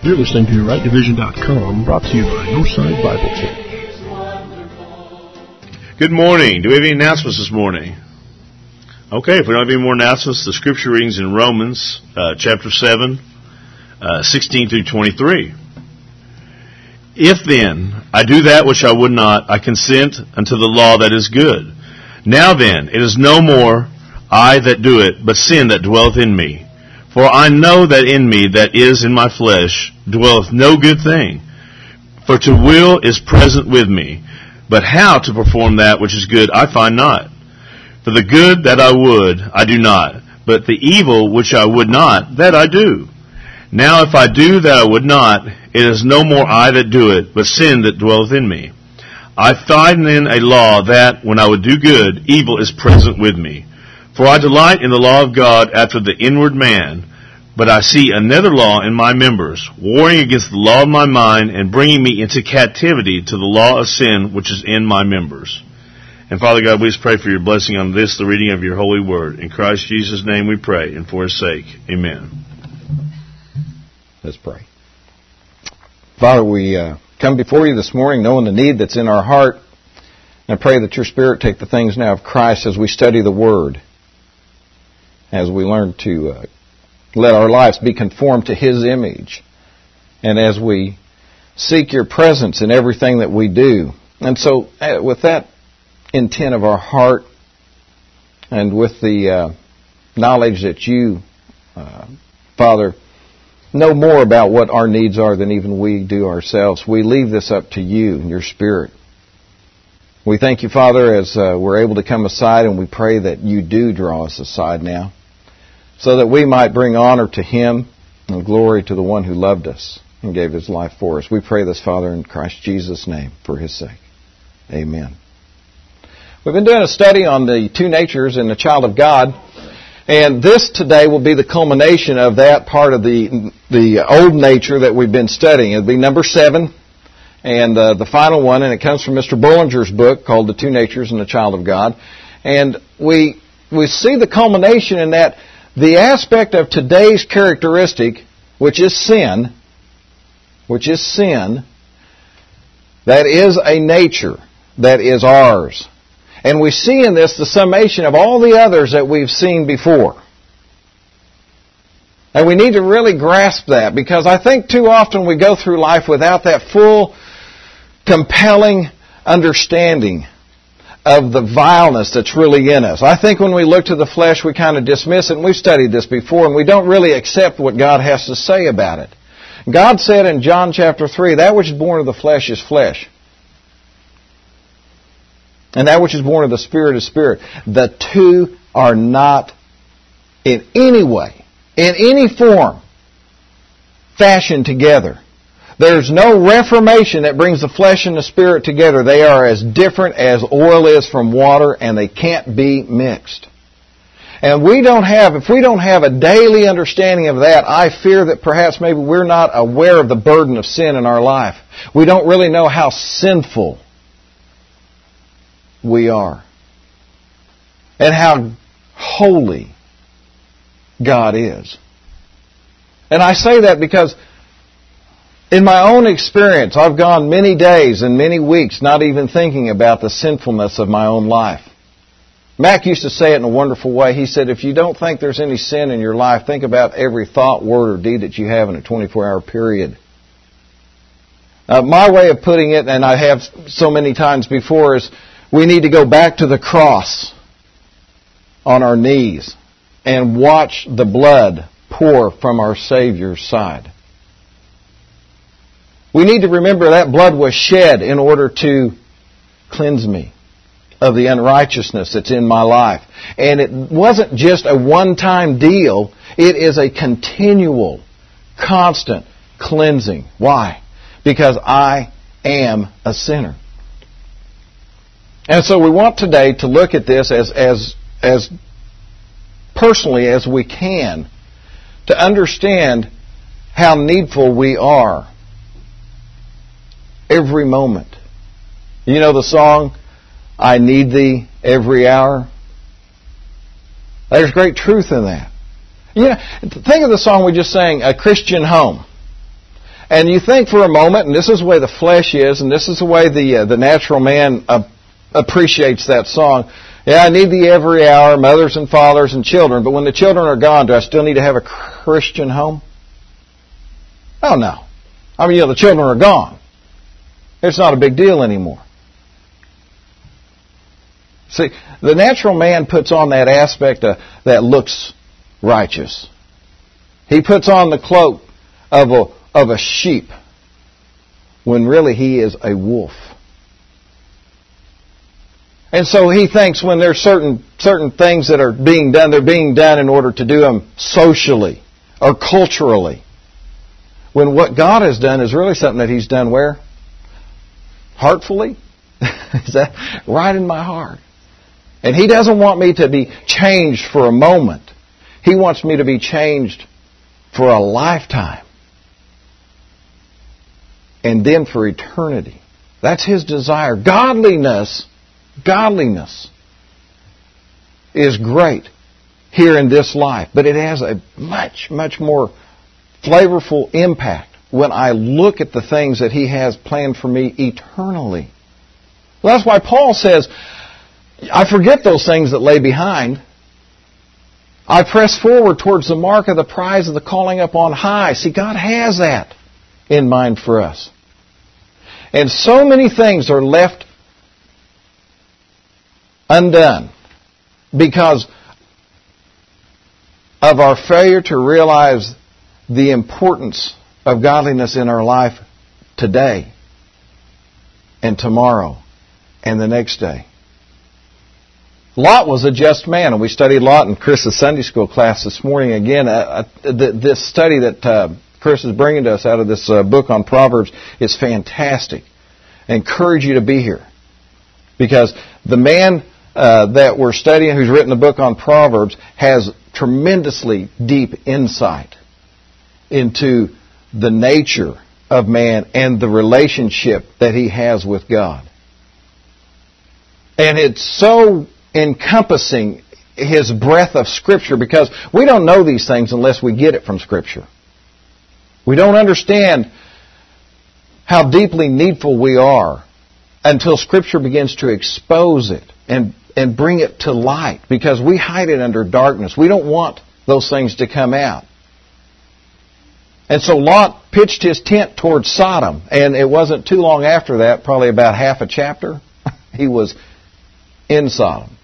You're listening to RightDivision.com, brought to you by Northside Bible Church. Good morning. Do we have any announcements this morning? Okay, if we don't have any more announcements, the scripture readings in Romans chapter 7, 16 through 23. If then I do that which I would not, I consent unto the law that is good. Now then, it is no more I that do it, but sin that dwelleth in me. For I know that in me that is in my flesh dwelleth no good thing. For to will is present with me, but how to perform that which is good I find not. For the good that I would, I do not, but the evil which I would not, that I do. Now if I do that I would not, it is no more I that do it, but sin that dwelleth in me. I find then a law that, when I would do good, evil is present with me. For I delight in the law of God after the inward man, but I see another law in my members, warring against the law of my mind, and bringing me into captivity to the law of sin which is in my members. And Father God, we just pray for your blessing on this, the reading of your holy word. In Christ Jesus' name we pray, and for his sake, amen. Let's pray. Father, we come before you this morning knowing the need that's in our heart. And I pray that your Spirit take the things now of Christ as we study the Word, as we learn to let our lives be conformed to his image, and as we seek your presence in everything that we do. And so with that intent of our heart, and with the knowledge that you, Father, know more about what our needs are than even we do ourselves, we leave this up to you and your Spirit. We thank you, Father, as we're able to come aside, and we pray that you do draw us aside now, so that we might bring honor to him and glory to the one who loved us and gave his life for us. We pray this, Father, in Christ Jesus' name, for his sake. Amen. We've been doing a study on the two natures in the child of God, and this today will be the culmination of that part of the old nature that we've been studying. It'll be number 7, and the final one, and it comes from Mr. Bullinger's book called The Two Natures in the Child of God. And we see the culmination in that the aspect of today's characteristic, which is sin, that is a nature that is ours. And we see in this the summation of all the others that we've seen before. And we need to really grasp that, because I think too often we go through life without that full, compelling understanding of the vileness that's really in us. I think when we look to the flesh, we kind of dismiss it, and we've studied this before, and we don't really accept what God has to say about it. God said in John chapter 3, that which is born of the flesh is flesh, and that which is born of the Spirit is spirit. The two are not in any way, in any form, fashioned together. There's no reformation that brings the flesh and the spirit together. They are as different as oil is from water, and they can't be mixed. And if we don't have a daily understanding of that, I fear that perhaps maybe we're not aware of the burden of sin in our life. We don't really know how sinful we are, and how holy God is. And I say that because in my own experience, I've gone many days and many weeks not even thinking about the sinfulness of my own life. Mac used to say it in a wonderful way. He said, if you don't think there's any sin in your life, think about every thought, word, or deed that you have in a 24-hour period. My way of putting it, and I have so many times before, is we need to go back to the cross on our knees and watch the blood pour from our Savior's side. We need to remember that blood was shed in order to cleanse me of the unrighteousness that's in my life. And it wasn't just a one-time deal. It is a continual, constant cleansing. Why? Because I am a sinner. And so we want today to look at this as personally as we can, to understand how needful we are every moment. You know the song, I Need Thee Every Hour? There's great truth in that. You know, think of the song we just sang, A Christian Home. And you think for a moment, and this is the way the flesh is, and this is the way the natural man appreciates that song. Yeah, I need thee every hour, mothers and fathers and children, but when the children are gone, do I still need to have a Christian home? Oh, no. I mean, the children are gone. It's not a big deal anymore. See, the natural man puts on that aspect that looks righteous. He puts on the cloak of a sheep when really he is a wolf. And so he thinks when there's certain things that are being done, they're being done in order to do them socially or culturally. When what God has done is really something that He's done where? Heartfully? Is that right in my heart? And He doesn't want me to be changed for a moment. He wants me to be changed for a lifetime. And then for eternity. That's His desire. Godliness is great here in this life, but it has a much, much more flavorful impact when I look at the things that He has planned for me eternally. Well, that's why Paul says, I forget those things that lay behind. I press forward towards the mark of the prize of the calling up on high. See, God has that in mind for us. And so many things are left undone because of our failure to realize the importance of godliness in our life today and tomorrow and the next day. Lot was a just man, and we studied Lot in Chris's Sunday school class this morning. Again, this study that Chris is bringing to us out of this book on Proverbs is fantastic. I encourage you to be here because the man that we're studying who's written the book on Proverbs has tremendously deep insight into the nature of man and the relationship that he has with God. And it's so encompassing, his breadth of Scripture, because we don't know these things unless we get it from Scripture. We don't understand how deeply needful we are until Scripture begins to expose it and bring it to light, because we hide it under darkness. We don't want those things to come out. And so Lot pitched his tent towards Sodom, and it wasn't too long after that, probably about half a chapter, he was in Sodom.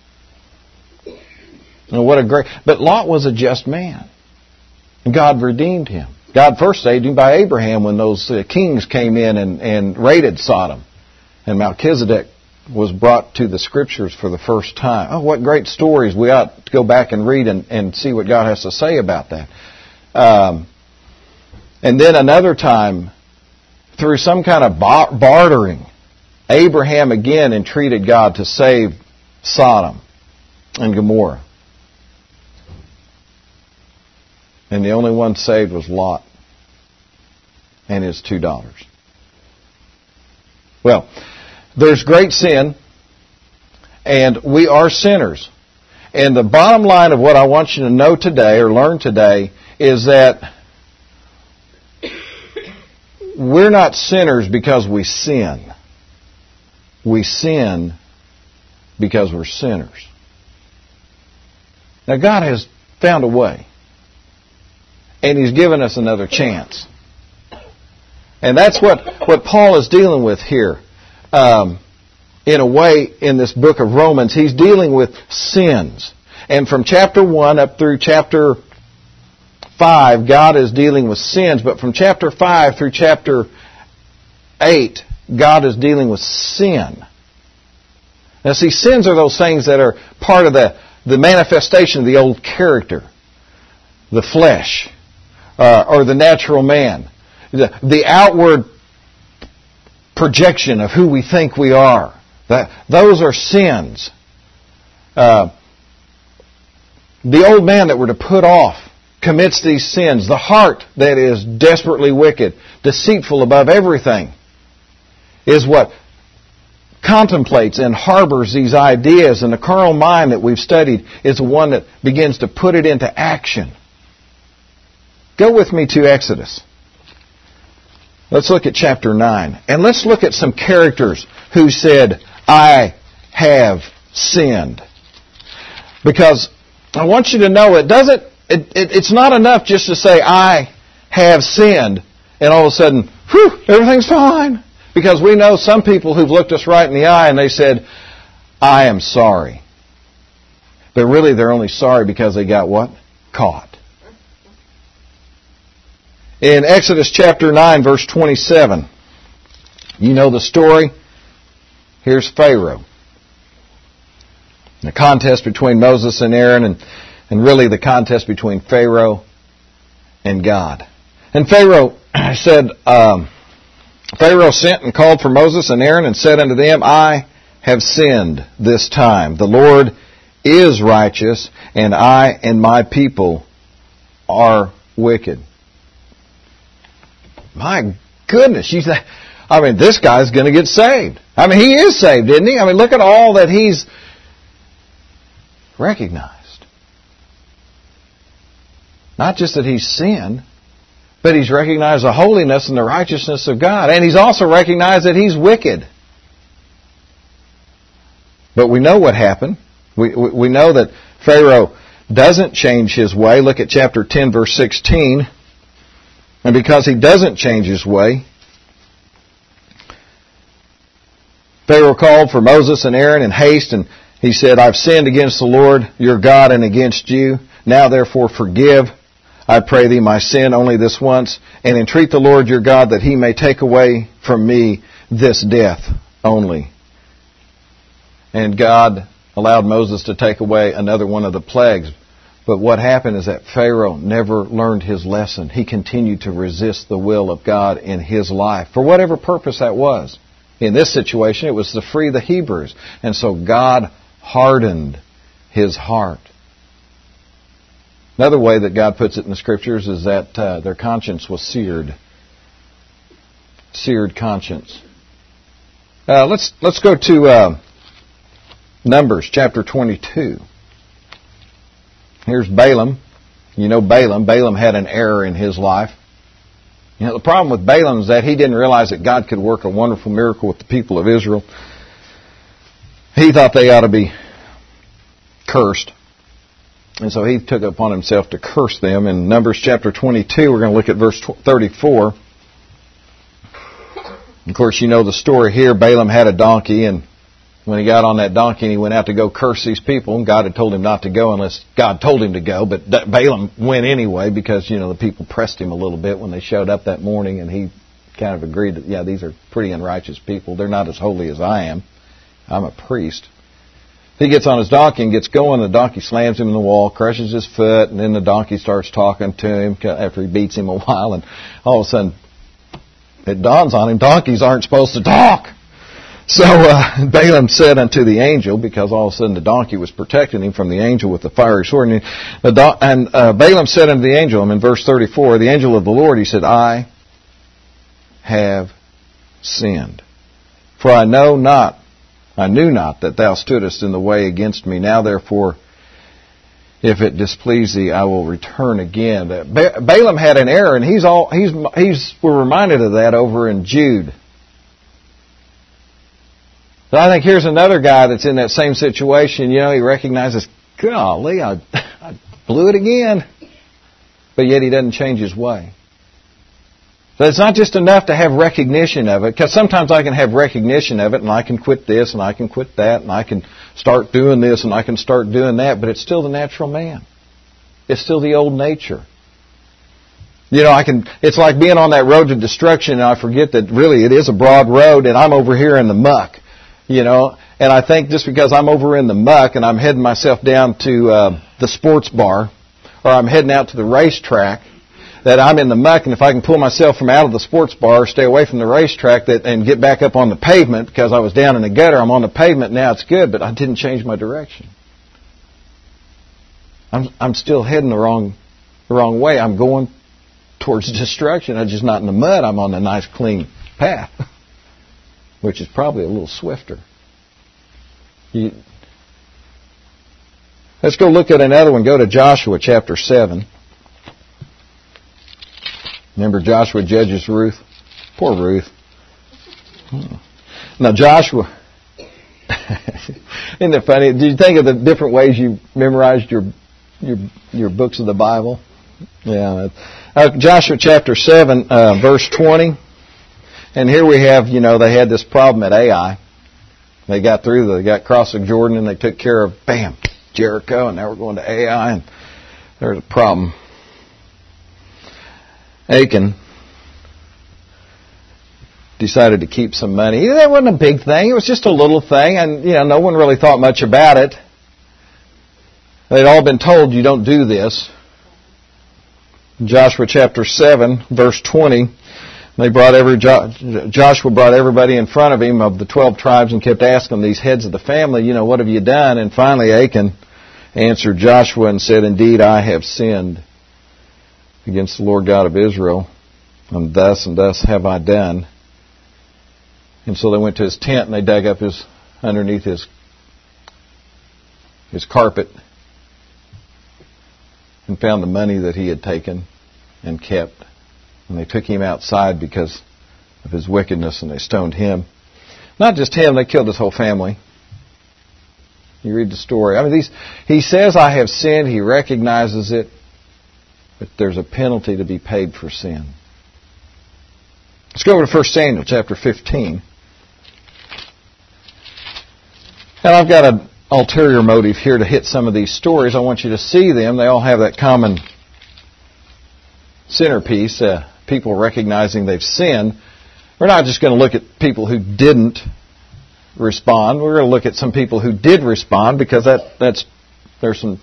And but Lot was a just man. And God redeemed him. God first saved him by Abraham when those kings came in and raided Sodom. And Melchizedek was brought to the Scriptures for the first time. Oh, what great stories. We ought to go back and read and see what God has to say about that. And then another time, through some kind of bartering, Abraham again entreated God to save Sodom and Gomorrah. And the only one saved was Lot and his 2 daughters. Well, there's great sin, and we are sinners. And the bottom line of what I want you to know today, or learn today, is that we're not sinners because we sin. We sin because we're sinners. Now, God has found a way. And He's given us another chance. And that's what Paul is dealing with here. In a way, in this book of Romans, he's dealing with sins. And from chapter 1 up through chapter 5, God is dealing with sins. But from chapter 5 through chapter 8, God is dealing with sin. Now see, sins are those things that are part of the manifestation of the old character. The flesh. Or the natural man. The outward projection of who we think we are. Those are sins. The old man that we're to put off commits these sins. The heart that is desperately wicked, deceitful above everything, is what contemplates and harbors these ideas. And the carnal mind that we've studied is the one that begins to put it into action. Go with me to Exodus. Let's look at chapter 9. And let's look at some characters who said, I have sinned. Because I want you to know it's not enough just to say, I have sinned, and all of a sudden, whew, everything's fine. Because we know some people who've looked us right in the eye and they said, I am sorry. But really they're only sorry because they got what? Caught. In Exodus chapter 9, verse 27, you know the story. Here's Pharaoh. The contest between Moses and Aaron, and really the contest between Pharaoh and God. And Pharaoh said, Pharaoh sent and called for Moses and Aaron and said unto them, I have sinned this time. The Lord is righteous, and I and my people are wicked. My goodness, you think, this guy's going to get saved. He is saved, isn't he? Look at all that he's recognized. Not just that he's sinned, but he's recognized the holiness and the righteousness of God. And he's also recognized that he's wicked. But we know what happened. We know that Pharaoh doesn't change his way. Look at chapter 10, verse 16. And because he doesn't change his way, Pharaoh called for Moses and Aaron in haste, and he said, I've sinned against the Lord your God and against you. Now therefore forgive, I pray thee, my sin only this once, and entreat the Lord your God that he may take away from me this death only. And God allowed Moses to take away another one of the plagues. But what happened is that Pharaoh never learned his lesson. He continued to resist the will of God in his life, for whatever purpose that was. In this situation, it was to free the Hebrews. And so God hardened his heart. Another way that God puts it in the Scriptures is that their conscience was seared. Seared conscience. Let's go to Numbers chapter 22. Here's Balaam. You know Balaam. Balaam had an error in his life. The problem with Balaam is that he didn't realize that God could work a wonderful miracle with the people of Israel. He thought they ought to be cursed. And so he took it upon himself to curse them. In Numbers chapter 22, we're going to look at verse 34. Of course, you know the story here. Balaam had a donkey, and when he got on that donkey and he went out to go curse these people, and God had told him not to go unless God told him to go, but Balaam went anyway because, the people pressed him a little bit when they showed up that morning, and he kind of agreed that, these are pretty unrighteous people. They're not as holy as I am. I'm a priest. He gets on his donkey and gets going. The donkey slams him in the wall, crushes his foot, and then the donkey starts talking to him after he beats him a while, and all of a sudden it dawns on him, donkeys aren't supposed to talk. So Balaam said unto the angel, because all of a sudden the donkey was protecting him from the angel with the fiery sword. And Balaam said unto the angel, in verse 34, the angel of the Lord, he said, I have sinned. For I knew not that thou stoodest in the way against me. Now therefore, if it displease thee, I will return again. Balaam had an error, and we're reminded of that over in Jude. So I think here's another guy that's in that same situation. He recognizes, golly, I blew it again. But yet he doesn't change his way. So it's not just enough to have recognition of it, because sometimes I can have recognition of it, and I can quit this, and I can quit that, and I can start doing this, and I can start doing that, but it's still the natural man. It's still the old nature. It's like being on that road to destruction, and I forget that really it is a broad road, and I'm over here in the muck. And I think just because I'm over in the muck and I'm heading myself down to the sports bar, or I'm heading out to the racetrack, that I'm in the muck, and if I can pull myself from out of the sports bar, stay away from the racetrack, and get back up on the pavement, because I was down in the gutter, I'm on the pavement now, it's good, but I didn't change my direction. I'm still heading the wrong way. I'm going towards destruction. I'm just not in the mud. I'm on a nice clean path, which is probably a little swifter. Let's go look at another one. Go to Joshua chapter 7. Remember Joshua judges Ruth? Poor Ruth. Now Joshua, isn't it funny? Did you think of the different ways you memorized your books of the Bible? Yeah. Joshua chapter 7, verse 20. And here we have, they had this problem at Ai. They got across the Jordan and they took care of, bam, Jericho, and now we're going to Ai, and there's a problem. Achan decided to keep some money. That wasn't a big thing. It was just a little thing, and no one really thought much about it. They'd all been told, you don't do this. In Joshua chapter 7, verse 20, Joshua brought everybody in front of him of the 12 tribes and kept asking these heads of the family, what have you done? And finally Achan answered Joshua and said, indeed, I have sinned against the Lord God of Israel, and thus have I done. And so they went to his tent and they dug up underneath his carpet and found the money that he had taken and kept. And they took him outside because of his wickedness, and they stoned him. Not just him, they killed his whole family. You read the story. He says, I have sinned. He recognizes it. But there's a penalty to be paid for sin. Let's go over to 1 Samuel chapter 15. And I've got an ulterior motive here to hit some of these stories. I want you to see them. They all have that common centerpiece, people recognizing they've sinned. We're not just going to look at people who didn't respond. We're going to look at some people who did respond, because there's some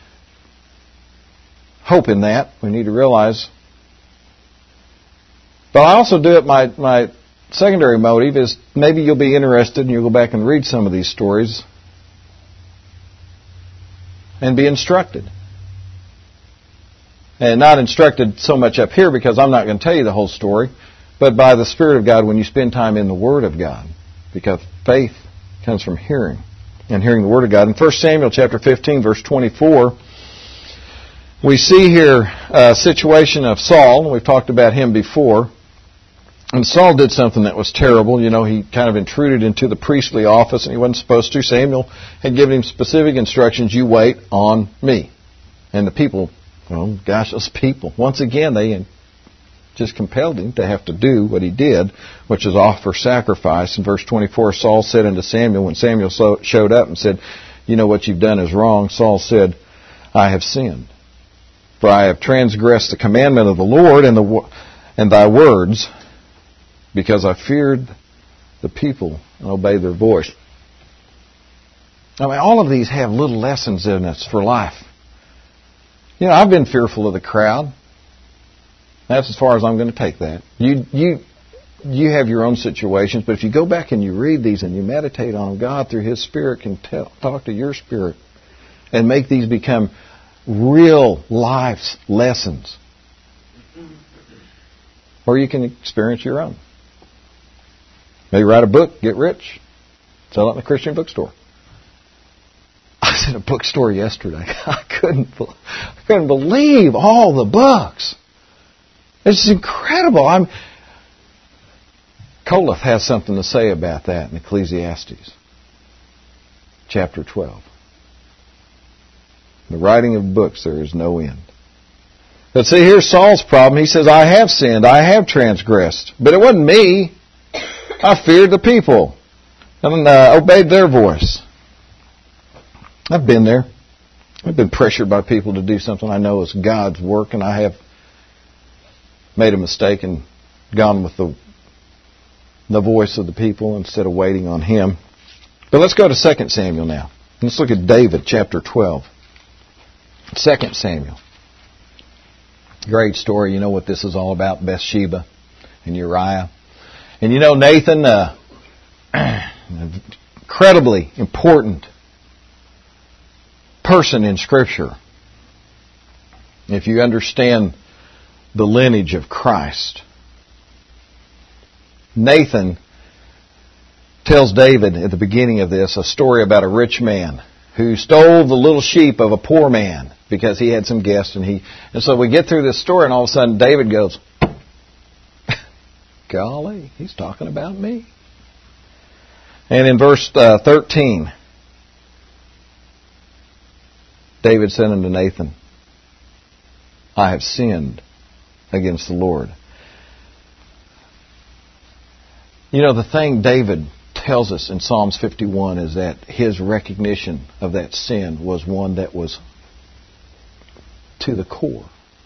hope in that. We need to realize. But I also do it, my secondary motive is maybe you'll be interested and you'll go back and read some of these stories and be instructed. And not instructed so much up here, because I'm not going to tell you the whole story, but by the Spirit of God when you spend time in the Word of God. Because faith comes from hearing, and hearing the Word of God. In 1 Samuel chapter 15, verse 24, we see here a situation of Saul. We've talked about him before. And Saul did something that was terrible. He kind of intruded into the priestly office, and he wasn't supposed to. Samuel had given him specific instructions, you wait on me. And the people, those people, once again, they just compelled him to have to do what he did, which is offer sacrifice. In verse 24, Saul said unto Samuel, when Samuel showed up and said, what you've done is wrong, Saul said, I have sinned. For I have transgressed the commandment of the Lord and thy words, because I feared the people and obeyed their voice. All of these have little lessons in us for life. I've been fearful of the crowd. That's as far as I'm going to take that. You have your own situations, but if you go back and you read these and you meditate on them, God through His Spirit can talk to your spirit and make these become real life's lessons. Or you can experience your own. Maybe write a book, get rich, sell it in a Christian bookstore. I was in a bookstore yesterday. I couldn't believe all the books. It's incredible. Coliff has something to say about that in Ecclesiastes, chapter 12. The writing of books, there is no end. But see, here's Saul's problem. He says, I have sinned, I have transgressed. But it wasn't me. I feared the people and obeyed their voice. I've been there. I've been pressured by people to do something I know is God's work, and I have made a mistake and gone with the voice of the people instead of waiting on Him. But let's go to 2 Samuel now. Let's look at David, chapter 12. 2 Samuel. Great story. You know what this is all about, Bathsheba and Uriah. And Nathan, incredibly important person in Scripture. If you understand the lineage of Christ. Nathan tells David at the beginning of this a story about a rich man who stole the little sheep of a poor man because he had some guests, and so we get through this story, and all of a sudden David goes, golly, he's talking about me. And in verse 13, David said unto Nathan, I have sinned against the Lord. You know, the thing David tells us in Psalms 51 is that his recognition of that sin was one that was to the core.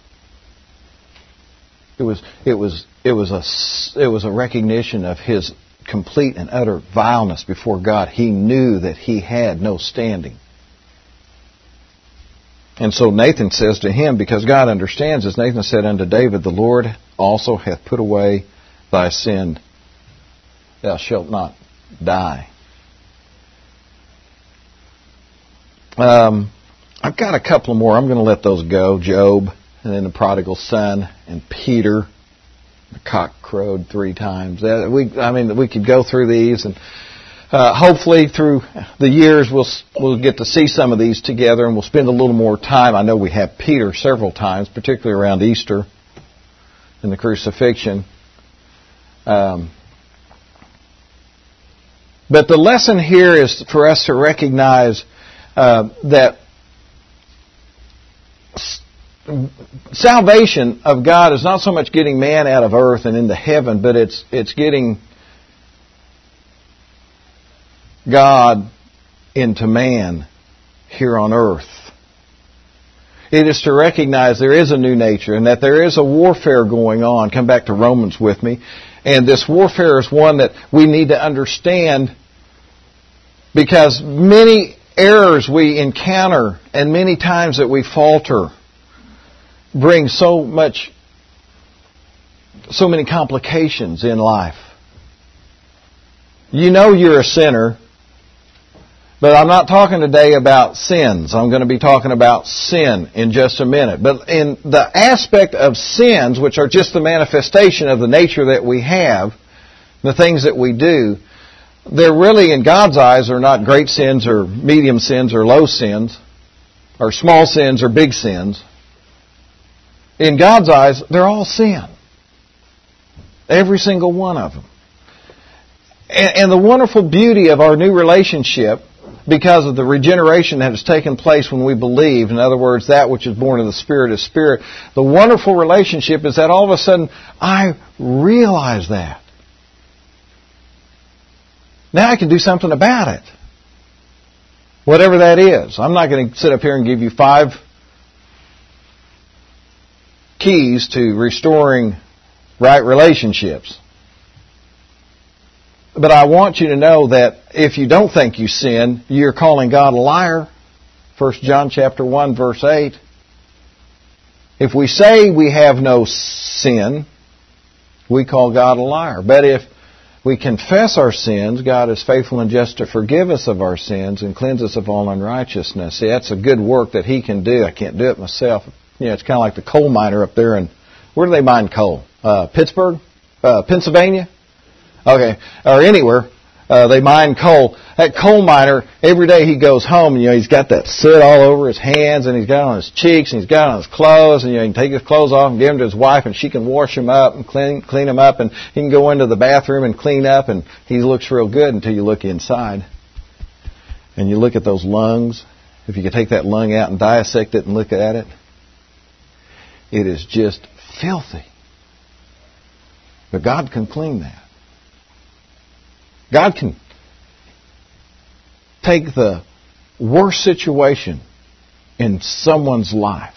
It was a recognition of his complete and utter vileness before God. He knew that he had no standing. And so Nathan says to him, because God understands this, Nathan said unto David, the Lord also hath put away thy sin. Thou shalt not die. I've got a couple more. I'm going to let those go. Job, and then the prodigal son, and Peter. The cock crowed 3 times. We could go through these, and hopefully through the years we'll get to see some of these together, and we'll spend a little more time. I know we have Peter several times, particularly around Easter and the crucifixion. But the lesson here is for us to recognize that salvation of God is not so much getting man out of earth and into heaven, but it's getting God into man here on earth. It is to recognize there is a new nature and that there is a warfare going on. Come back to Romans with me. And this warfare is one that we need to understand, because many errors we encounter and many times that we falter bring so many complications in life. You know you're a sinner, but I'm not talking today about sins. I'm going to be talking about sin in just a minute. But in the aspect of sins, which are just the manifestation of the nature that we have, the things that we do, they're really, in God's eyes, are not great sins or medium sins or low sins, or small sins or big sins. In God's eyes, they're all sin. Every single one of them. And the wonderful beauty of our new relationship, because of the regeneration that has taken place when we believe, in other words, that which is born of the Spirit is Spirit, the wonderful relationship is that all of a sudden I realize that. Now I can do something about it. Whatever that is. I'm not going to sit up here and give you 5 keys to restoring right relationships. But I want you to know that if you don't think you sin, you're calling God a liar. 1 John chapter 1, verse 8. If we say we have no sin, we call God a liar. But if we confess our sins, God is faithful and just to forgive us of our sins and cleanse us of all unrighteousness. See, that's a good work that He can do. I can't do it myself. You know, it's kind of like the coal miner up there in, where do they mine coal? Pittsburgh? Pennsylvania? Okay. Or anywhere. They mine coal. That coal miner, every day he goes home, and, he's got that soot all over his hands, and he's got it on his cheeks, and he's got it on his clothes, and, he can take his clothes off and give them to his wife, and she can wash them up and clean them up, and he can go into the bathroom and clean up, and he looks real good until you look inside. And you look at those lungs. If you could take that lung out and dissect it and look at it, it is just filthy. But God can clean that. God can take the worst situation in someone's life,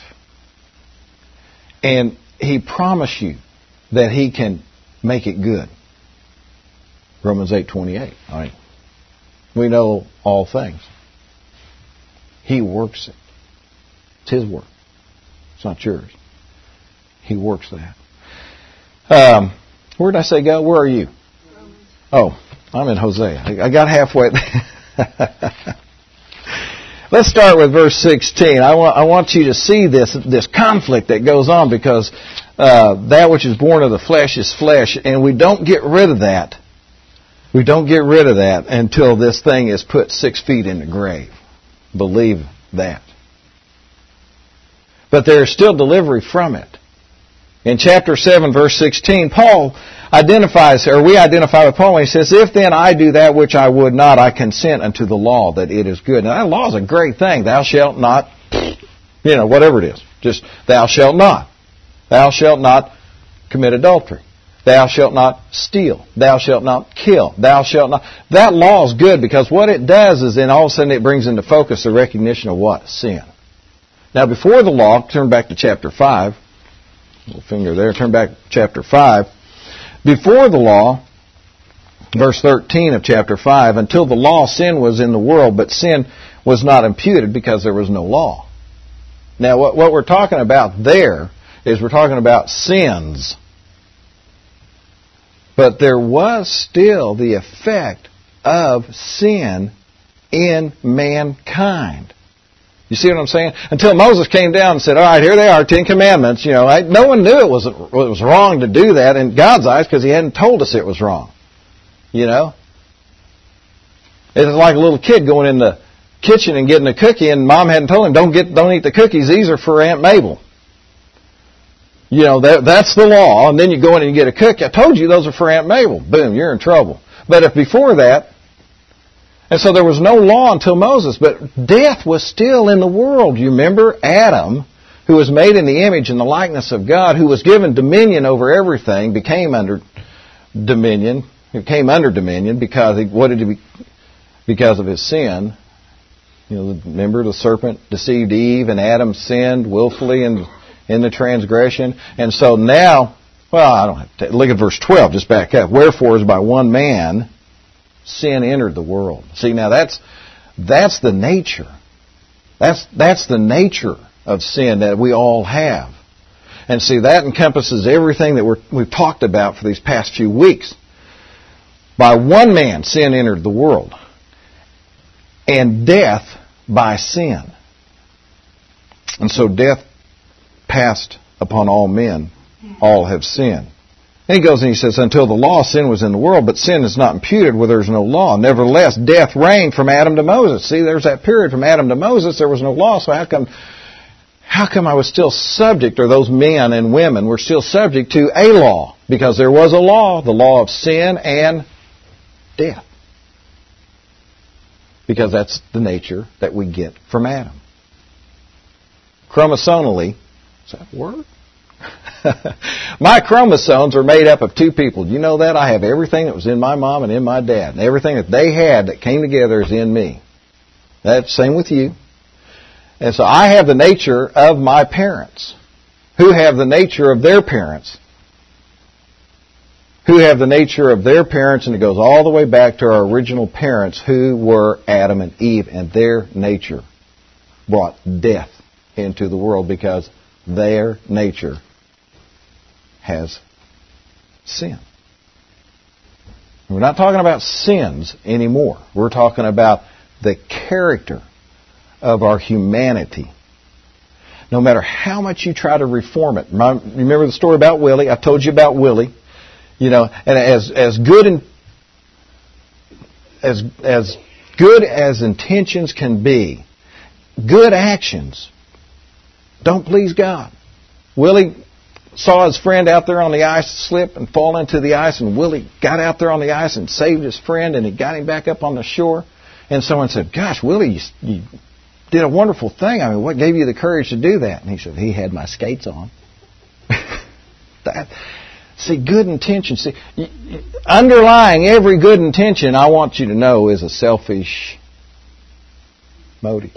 and He promised you that He can make it good. Romans 8:28. All right. We know all things. He works it. It's His work. It's not yours. He works that. Where did I say go? Where are you? Oh, I'm in Hosea. I got halfway. Let's start with verse 16. I want you to see this conflict that goes on, because that which is born of the flesh is flesh, and we don't get rid of that. We don't get rid of that until this thing is put 6 feet in the grave. Believe that. But there is still delivery from it. In chapter 7, verse 16, Paul identifies, or we identify with Paul when he says, if then I do that which I would not, I consent unto the law that it is good. Now that law is a great thing. Thou shalt not, whatever it is. Just, thou shalt not. Thou shalt not commit adultery. Thou shalt not steal. Thou shalt not kill. Thou shalt not. That law is good because what it does is then all of a sudden it brings into focus the recognition of what? Sin. Now before the law, turn back to chapter 5. Little finger there. Turn back to chapter 5. Before the law, verse 13 of chapter 5, until the law, sin was in the world, but sin was not imputed because there was no law. Now, what we're talking about there is we're talking about sins. But there was still the effect of sin in mankind. You see what I'm saying? Until Moses came down and said, all right, here they are, 10 Commandments. No one knew it was wrong to do that in God's eyes because He hadn't told us it was wrong. It's like a little kid going in the kitchen and getting a cookie and Mom hadn't told him, don't eat the cookies, these are for Aunt Mabel. That's the law, and then you go in and you get a cookie. I told you those are for Aunt Mabel. Boom, you're in trouble. But if before that, and so there was no law until Moses, but death was still in the world. You remember Adam, who was made in the image and the likeness of God, who was given dominion over everything, became under dominion because because of his sin. Remember the serpent deceived Eve and Adam sinned willfully in the transgression. And so now, I don't have to look at verse 12, just back up. Wherefore, as by one man sin entered the world. See, now that's the nature. That's the nature of sin that we all have. And see, that encompasses everything that we've talked about for these past few weeks. By one man sin entered the world, and death by sin. And so death passed upon all men. All have sinned. And he goes and he says, until the law, sin was in the world, but sin is not imputed where there is no law. Nevertheless, death reigned from Adam to Moses. See, there's that period from Adam to Moses. There was no law, so how come I was still subject, or those men and women were still subject to a law? Because there was a law, the law of sin and death. Because that's the nature that we get from Adam. Chromosomally, is that a word? My chromosomes are made up of two people. Do you know that? I have everything that was in my mom and in my dad. And everything that they had that came together is in me. That's the same with you. And so I have the nature of my parents, who have the nature of their parents, who have the nature of their parents, and it goes all the way back to our original parents, who were Adam and Eve, and their nature brought death into the world because their nature has sin. We're not talking about sins anymore. We're talking about the character of our humanity. No matter how much you try to reform it. Remember the story about Willie? I told you about Willie. And as good as intentions can be, good actions don't please God. Willie saw his friend out there on the ice slip and fall into the ice, and Willie got out there on the ice and saved his friend, and he got him back up on the shore. And someone said, gosh, Willie, you did a wonderful thing. I mean, what gave you the courage to do that? And he said, he had my skates on. See, good intention. See, underlying every good intention, I want you to know, is a selfish motive.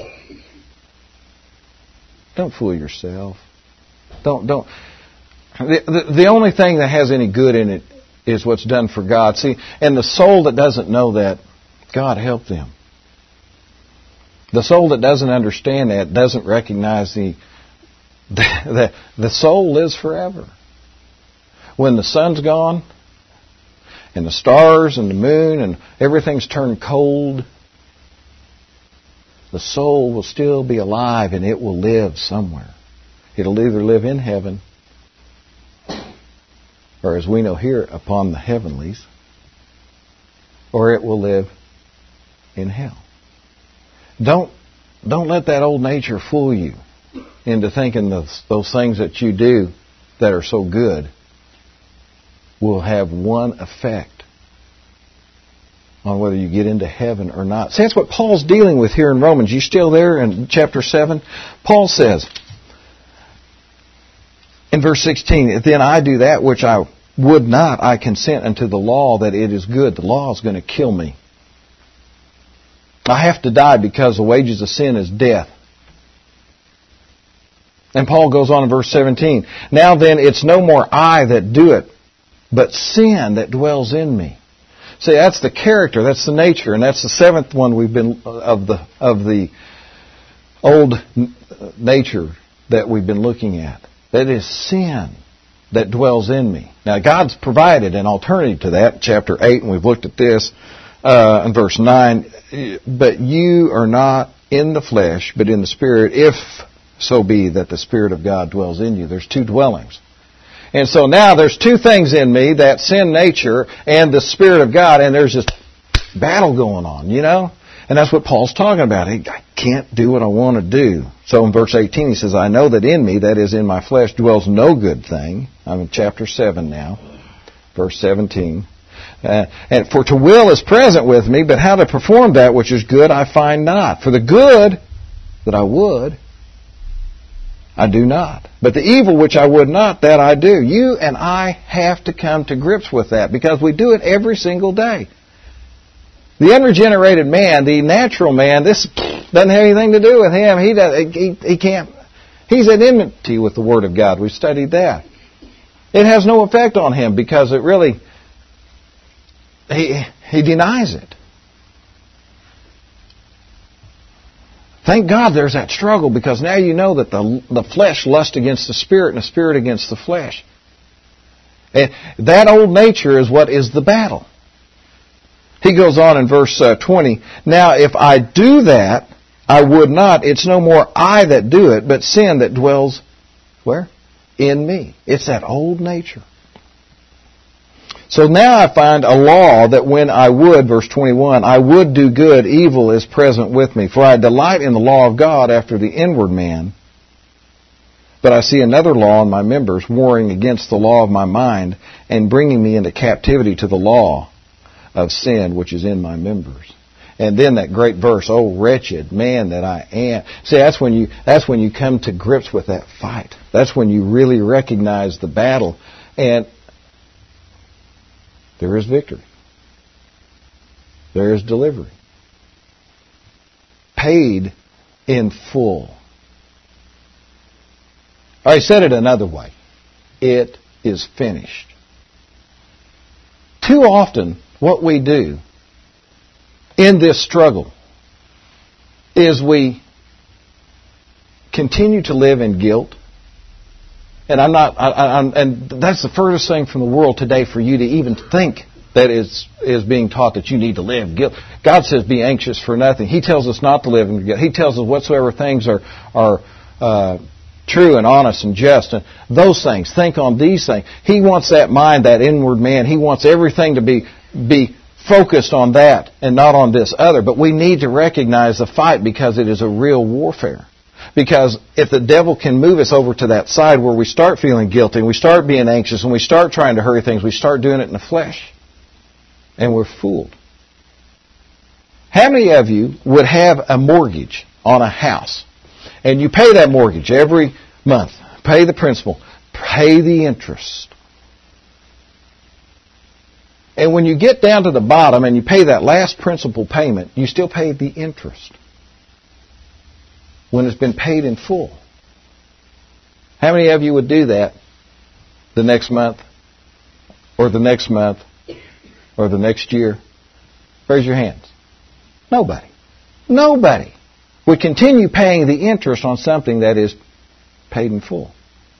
Don't fool yourself. Don't. The only thing that has any good in it is what's done for God. See, and the soul that doesn't know that, God help them. The soul that doesn't understand that doesn't recognize the soul lives forever. When the sun's gone, and the stars and the moon and everything's turned cold, the soul will still be alive and it will live somewhere. It'll either live in heaven, or as we know here, upon the heavenlies, or it will live in hell. Don't let that old nature fool you into thinking those things that you do that are so good will have one effect on whether you get into heaven or not. See, that's what Paul's dealing with here in Romans. You still there in chapter 7? Paul says in verse 16, then I do that which I would not. I consent unto the law that it is good. The law is going to kill me. I have to die because the wages of sin is death. And Paul goes on in verse 17. Now then, it's no more I that do it, but sin that dwells in me. See, that's the character, that's the nature, and that's the seventh one we've been of the old nature that we've been looking at. That is sin that dwells in me. Now, God's provided an alternative to that, chapter 8, and we've looked at this in verse 9. But you are not in the flesh, but in the Spirit, if so be that the Spirit of God dwells in you. There's two dwellings. And so now there's two things in me, that sin nature and the Spirit of God, and there's this battle going on, you know? And that's what Paul's talking about. I can't do what I want to do. So in verse 18 he says, I know that in me, that is in my flesh, dwells no good thing. I'm in chapter 7 now, verse 17. And for to will is present with me, but how to perform that which is good I find not. For the good that I would, I do not. But the evil which I would not, that I do. You and I have to come to grips with that because we do it every single day. The unregenerated man, the natural man, this doesn't have anything to do with him. He can't. He's at enmity with the Word of God. We've studied that. It has no effect on him because it really, he denies it. Thank God there's that struggle because now you know that the flesh lusts against the Spirit and the Spirit against the flesh. And that old nature is what is the battle. He goes on in verse 20, now if I do that, I would not. It's no more I that do it, but sin that dwells, where? In me. It's that old nature. So now I find a law that when I would, verse 21, I would do good, evil is present with me. For I delight in the law of God after the inward man. But I see another law in my members, warring against the law of my mind, and bringing me into captivity to the law of sin which is in my members. And then that great verse, oh wretched man that I am. See, that's when you come to grips with that fight. That's when you really recognize the battle. And there is victory. There is delivery. Paid in full. I said it another way. It is finished. Too often, what we do in this struggle is we continue to live in guilt. And and that's the furthest thing from the world today for you to even think that is being taught that you need to live guilt. God says, be anxious for nothing. He tells us not to live in guilt. He tells us whatsoever things are true and honest and just, and those things. Think on these things. He wants that mind, that inward man. He wants everything to be focused on that and not on this other. But we need to recognize the fight because it is a real warfare. Because if the devil can move us over to that side where we start feeling guilty and we start being anxious and we start trying to hurry things, we start doing it in the flesh. And we're fooled. How many of you would have a mortgage on a house and you pay that mortgage every month, pay the principal, pay the interest? And when you get down to the bottom and you pay that last principal payment, you still pay the interest when it's been paid in full. How many of you would do that the next month or the next month or the next year? Raise your hands. Nobody. Nobody would continue paying the interest on something that is paid in full.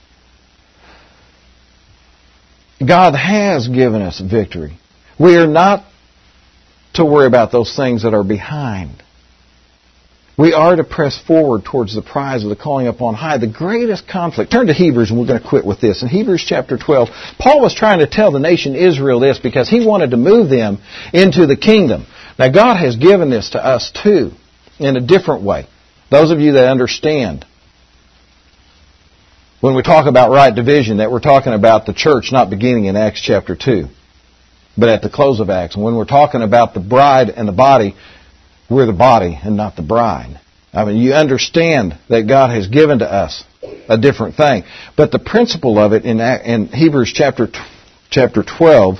God has given us victory. We are not to worry about those things that are behind. We are to press forward towards the prize of the calling up on high. The greatest conflict. Turn to Hebrews and we're going to quit with this. In Hebrews chapter 12, Paul was trying to tell the nation Israel this because he wanted to move them into the kingdom. Now God has given this to us too in a different way. Those of you that understand When we talk about right division, that we're talking about the church not beginning in Acts chapter 2, but at the close of Acts. And when we're talking about the bride and the body, we're the body and not the bride. I mean, you understand that God has given to us a different thing. But the principle of it in Hebrews chapter 12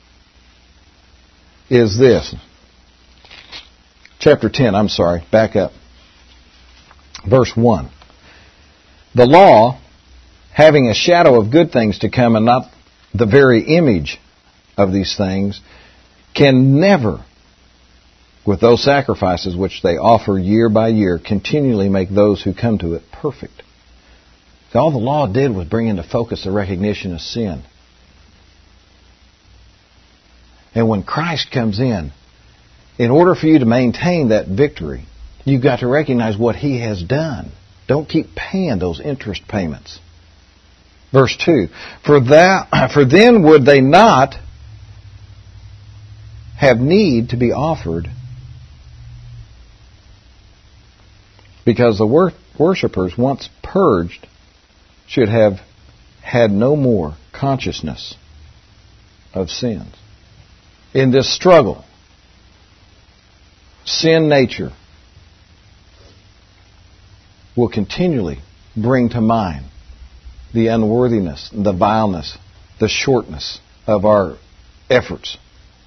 is this. Chapter 10, back up. Verse 1. The law, having a shadow of good things to come and not the very image of these things, can never, with those sacrifices which they offer year by year, continually make those who come to it perfect. So all the law did was bring into focus the recognition of sin. And when Christ comes in order for you to maintain that victory, you've got to recognize what He has done. Don't keep paying those interest payments. Verse 2, For then would they not have need to be offered, because the worshippers, once purged, should have had no more consciousness of sins. In this struggle, sin nature will continually bring to mind the unworthiness, the vileness, the shortness of our efforts.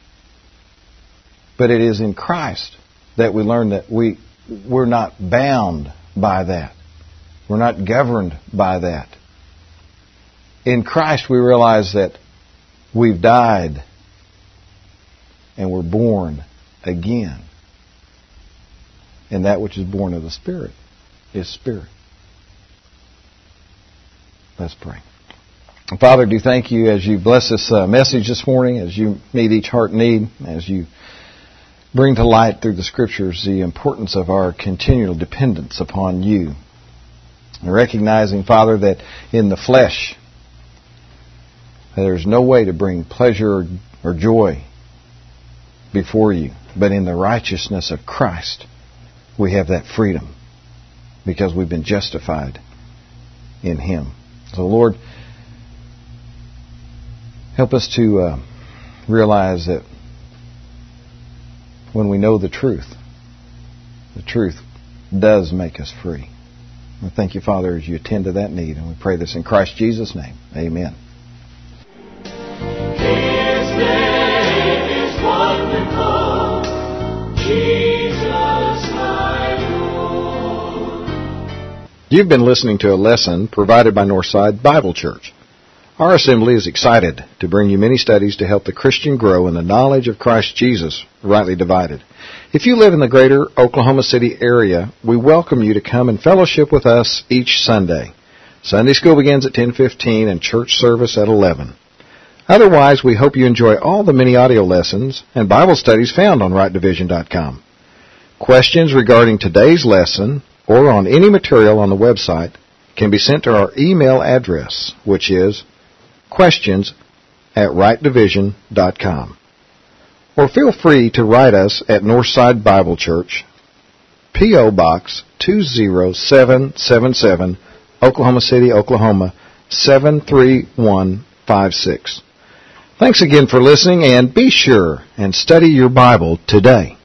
But it is in Christ that we learn that we're not bound by that. We're not governed by that. In Christ we realize that we've died and we're born again. And that which is born of the Spirit is Spirit. Let's pray. Father, do thank you as you bless this message this morning, as you meet each heart need, as you bring to light through the Scriptures the importance of our continual dependence upon you. And recognizing, Father, that in the flesh there's no way to bring pleasure or joy before you, but in the righteousness of Christ we have that freedom because we've been justified in Him. So, Lord, help us to realize that when we know the truth does make us free. I thank you, Father, as you attend to that need, and we pray this in Christ Jesus' name. Amen. His name is wonderful, Jesus my Lord. You've been listening to a lesson provided by Northside Bible Church. Our assembly is excited to bring you many studies to help the Christian grow in the knowledge of Christ Jesus, rightly divided. If you live in the greater Oklahoma City area, we welcome you to come and fellowship with us each Sunday. Sunday school begins at 10:15 and church service at 11. Otherwise, we hope you enjoy all the many audio lessons and Bible studies found on rightdivision.com. Questions regarding today's lesson or on any material on the website can be sent to our email address, which is questions@rightdivision.com. Or feel free to write us at Northside Bible Church, P.O. Box 20777, Oklahoma City, Oklahoma 73156. Thanks again for listening, and be sure and study your Bible today.